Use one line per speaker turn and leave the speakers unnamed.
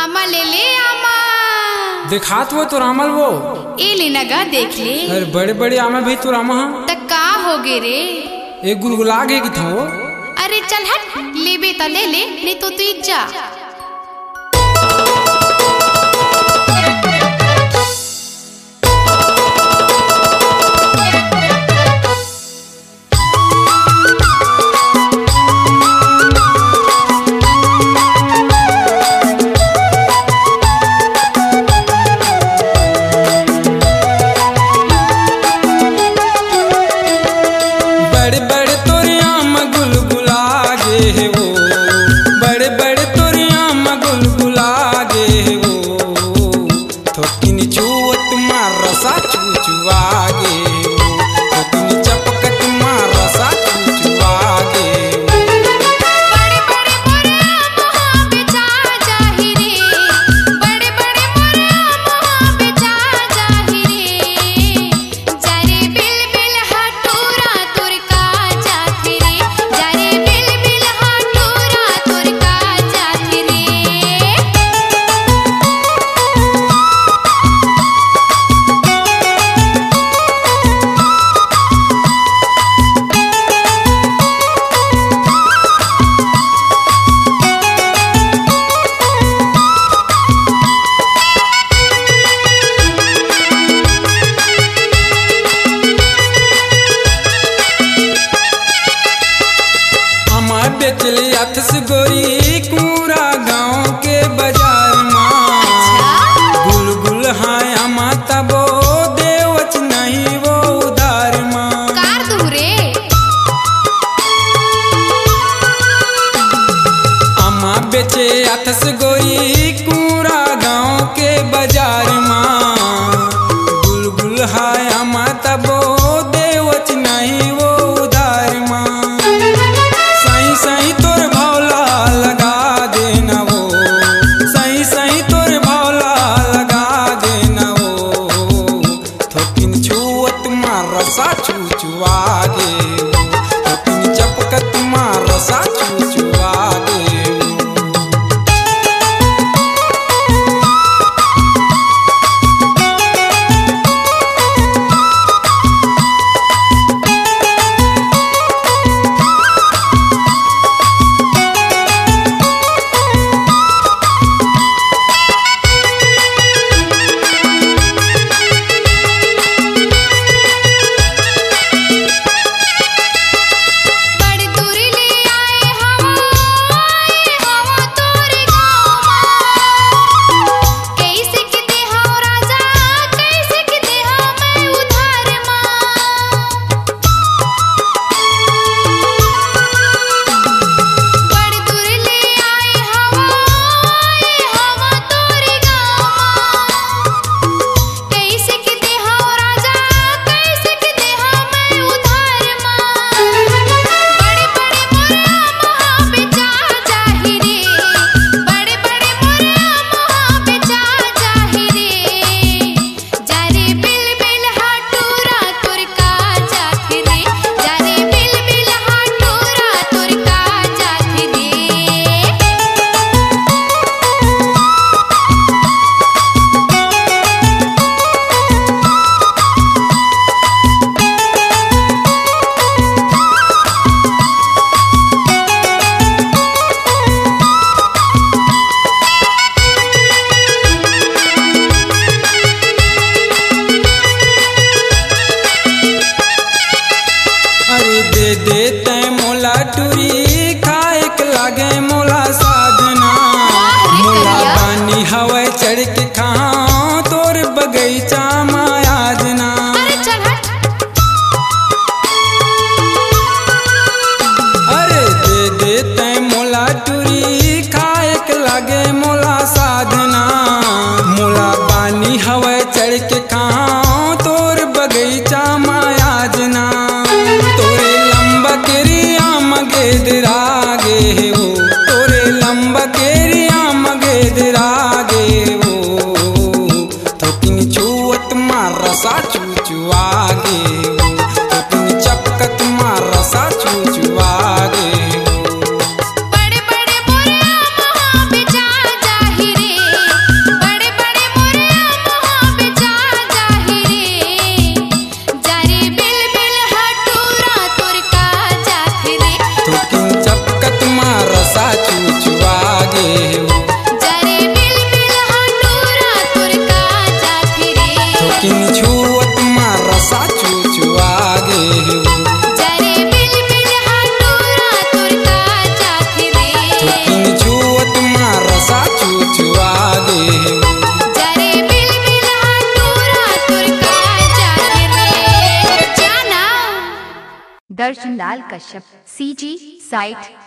आमा ले ले आमा।
दिखात वो तो रामल वो
ए ले नगा देख ले।
अरे बड़े बड़े आमा भी तो रामा हाँ।
तक का हो गे रे?
एक गुलगुला गे कि था वो।
अरे चल हट, लेबे त ले ले, नहीं तो तू जा।
बेचली अथस गोरी कूरा गाँव के बाजार माँ। गुलगुल हाय अमा तबो देवच नहीं वो उधार माँ।
कार दूरे
अमा बेचे अथस गोरी कूरा गाँव के बाजार माँ। गुलगुल हाय अमा तबो देवच नहीं वो उधार माँ। सही तोर भावला लगा देना वो, सही सही तोर भावला लगा देना वो। थोकिन छुअत मार रसा चुचुआ गे, थोकिन चपकत मार रसा चुचुआ गे। देते मोला टूरी खाए के लागे मोला साधना। मोला पानी हवाई चढ़ के खाओ तोर बगीचा माया जना। अरे दे देते मोला टूरी खाए के लागे मोला साधना। मोला पानी हवाई चढ़ के खाओ तोर बगीचा माया जना। गेदरागे वो तोरे लंबा केरिया मगेदरागे वो। थोकिन छुअत मार रसा चुचुआगे वो, थोकिन चपकत मार रसा चुचुआगे वो।
बड़े बड़े मोरे आमा बेचा जाहि रे।
दर्शन लाल कश्यप, CG साइट